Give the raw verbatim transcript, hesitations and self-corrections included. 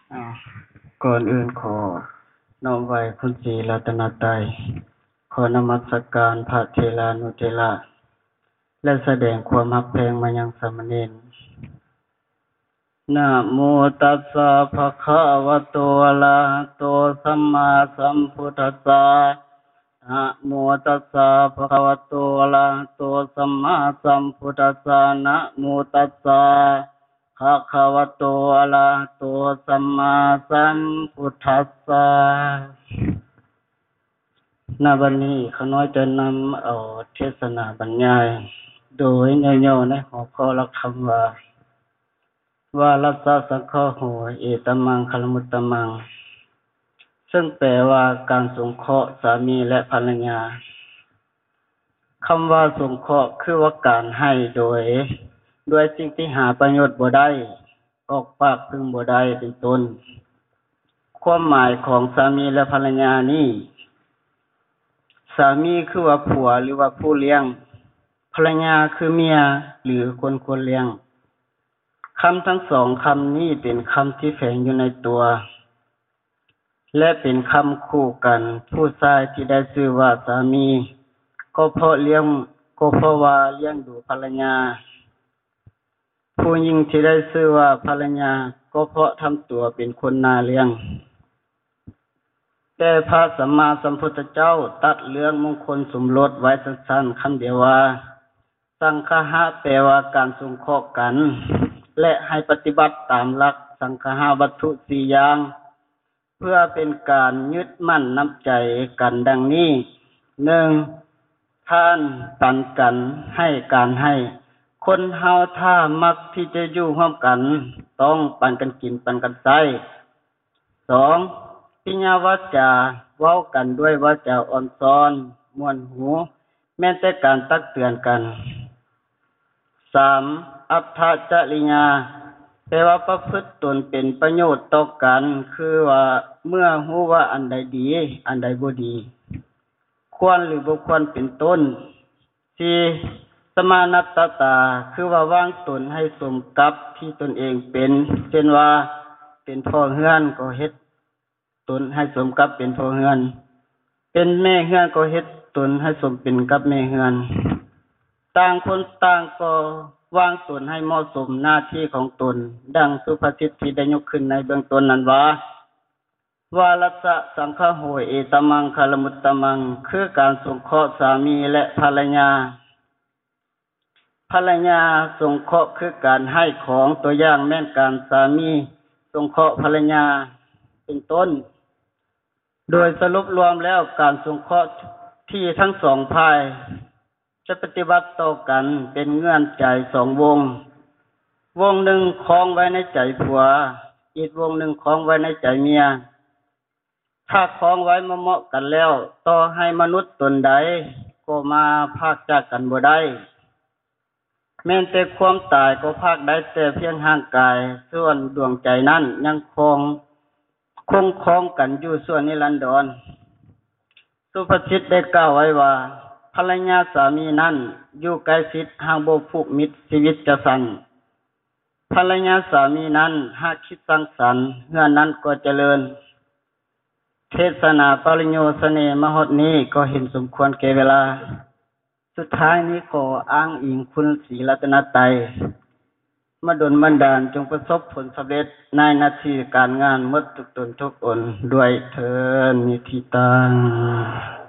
อ่าก่อนอื่นขอน้อมไหว้คุณศรีรัตนตรัยขอนมัสการพระเถรานุเถระและแสดงความรักแพงมายังสามเณรนะโมตัสสะภะคะวะโตอะระหะโตสัมมาสัมพุทธัสสะนะโมตัสสะภะคะวะโตอะระหะโตสัมมาสัมพุทธัสสะนะโมตัสสะภะคะวะโตอะระหะโตสัมมาสัมพุทธัสสะณบัดนี้ข้าน้อยจะนำเอาเทศนาบรรยายโดยย่อๆในหัวข้อหลักคำว่าว่ารัสสะสังฆโหเอตมังคลมุตตมังซึ่งแปลว่าการสงเคราะห์สามีและภรรยาคำว่าสงเคราะห์คือว่าการให้โดยด้วยสิ่งที่หาประโยชน์บ่ได้ออกปากพึงบ่ได้เป็นต้นความหมายของสามีและภรรยานี้สามีคือว่าผัวหรือว่าผู้เลี้ยงภรรยาคือเมียหรือคนควรเลี้ยงคำทั้งสองคำนี้เป็นคำที่แฝงอยู่ในตัวและเป็นคำคู่กันผู้ชายที่ได้ชื่อว่าสามีก็เพราะเลี้ยงก็เพราะว่าเลี้ยงดูภรรยาผู้หญิงที่ได้ชื่อว่าภรรยาก็เพราะทำตัวเป็นคนน่าเลี้ยงแต่พระสัมมาสัมพุทธเจ้าตัดเรื่องมงคลสมรสไว้สั้นๆคำเดียวว่าสังฆะแปลว่าการสงเคราะห์กันและให้ปฏิบัติตามหลักสังฆะวัตถุสี่อย่างเพื่อเป็นการยึดมั่นน้ำใจกันดังนี้หนึ่งท่านปันกันให้การให้คนเฮาถ้ามักที่จะอยู่ร่วมกันต้องปันกันกินปันกันใช้สองปิญญาวาจาเว้ากันด้วยวาจาอ่อนซ้อนม่วนหูแม้แต่การตักเตือนกันสามอัตถจริยาแปลว่าประพฤติตนเป็นประโยชน์ต่อกันคือว่าเมื่อรู้ว่าอันใดดีอันใดบ่ดีควรหรือบ่ควรเป็นต้นสี่สมานัตตาคือว่าวางตนให้สมกับที่ตนเองเป็นเช่นว่าเป็นพ่อเฮือนก็เฮ็ดตนให้สมกับเป็นพ่อเฮือนเป็นแม่เฮือนก็เฮ็ดตนให้สมเป็นกับแม่เฮือนต่างคนต่างก็วางตนให้เหมาะสมหน้าที่ของตนดังสุภาษิตที่ได้ยกขึ้นในเบื้องต้นนั้นว่าวารัสสะสังฆโหเอตมังคลมุตตมังคือการสงเคราะห์สามีและภรรยาภรรยาสงเคราะห์คือการให้ของตัวอย่างแม่นการสามีสงเคราะห์ภรรยาเป็นต้นโดยสรุปรวมแล้วการสงเคราะห์ที่ทั้งสองฝ่ายจะปฏิบัติต่อกันเป็นเงื่อนใจสองวงวงหนึ่งคล้องไว้ในใจผัวอีกวงหนึ่งคล้องไว้ในใจเมียถ้าคล้องไว้เหมาะกันแล้วต่อให้มนุษย์ตนใดก็มาพากจากกันบ่ได้แม้แต่ความตายก็พากได้แต่เพียงห่างกายส่วนดวงใจนั้นยังคงคงคล้องกันอยู่ส่วนนิรันดรสุภาษิตได้กล่าวไว้ว่าภรรยาสามีนั้นอยู่ใกล้ชิดห่างบ่ผูกมิตรชีวิตจะสั้นภรรยาสามีนั้นหากคิดสร้างสรรค์เฮือนนั้นก็เจริญเทศนาปริญโยเสน่ห์มหดนี้ก็เห็นสมควรแก่เวลาสุดท้ายนี้ขออ้างอิงคุณศรีรัตนตรัยมาดลบันดาลจงประสบผลสำเร็จในหน้าที่การงานหมดทุกตนทุกอนด้วยเถิดนิธิตัง